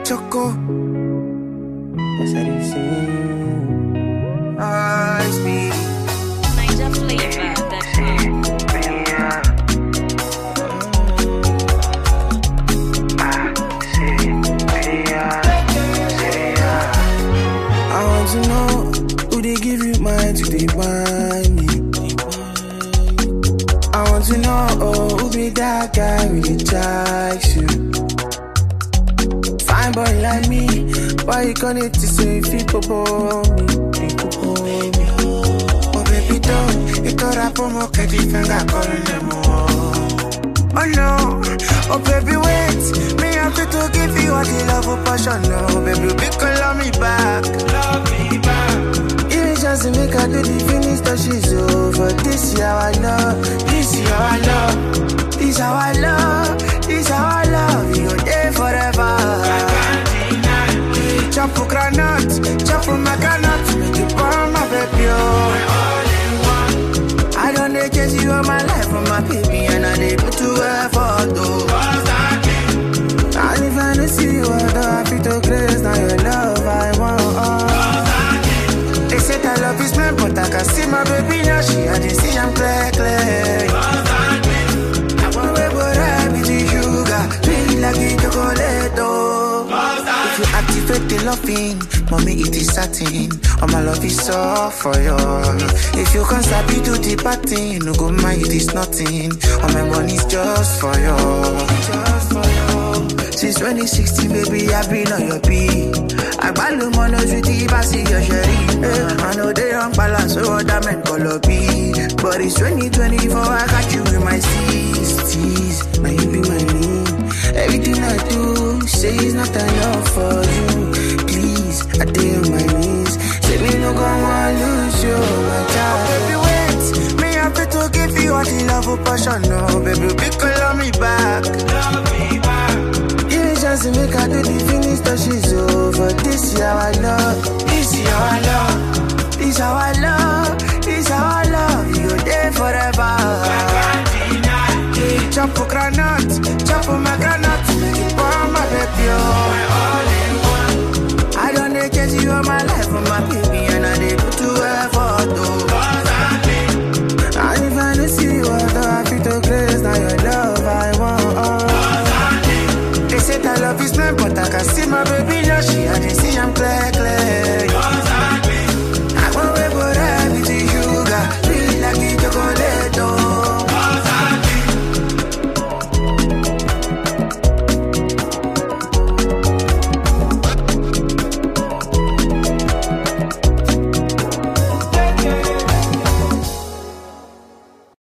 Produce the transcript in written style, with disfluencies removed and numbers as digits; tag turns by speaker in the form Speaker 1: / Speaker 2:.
Speaker 1: choco. That's how they sing. I speak.
Speaker 2: Niger flavor, that's
Speaker 1: I want to know who they give you mind to they mind me. I want to know who be that guy really likes you. Fine boy like me, why you connect to say people for me? Oh baby don't, you thought I put more candy finger calling them oh no, oh baby wait, me have to give you all the love of passion. No baby, because love me back. Even just to make her do the finish that she's over. This is how I love, this is how I love, this is how I love, this is how I love. You go there forever. Chop for granite, chop for my granite, make you burn my baby oh. I don't need to chase you all my life from my baby, and I need put to effort though. And if I don't see you, I feel to grace, now your love I want. They say that love is mine, but I can see my baby now, she I didn't see I'm clear. I want to but I be the sugar, sweet like the chocolate oh. If you activate the loving, mommy it is satin. All my love is all for you. If you can't stop it to the party, no go mind it is nothing. All my money's just for you, just for you. Since 2016, baby, I've been on your beat. I value my love with the passy your sherry. I know they don't balance, so that man color B. But it's 2024, I got you in my steez. Now you be my name. Everything I do, say it's not enough for you. Please, I stay on my knees. Say me no gonna lose you, my child. Baby, wait, me have to give you all the love of passion. No, baby, because love me back. Even just to make her do the finish that she's over. This is how I love, this is how I love, this is how I love, this is how I love. You go there forever. Chop for granite, chop for my granite, make it burn my baby oh. I don't need to chase you all my life from my baby, and I need put to effort though. And if I don't see you, I feel to grace, now your love I want. They say that love is mine, but I can see my baby now, she I didn't see I'm clear.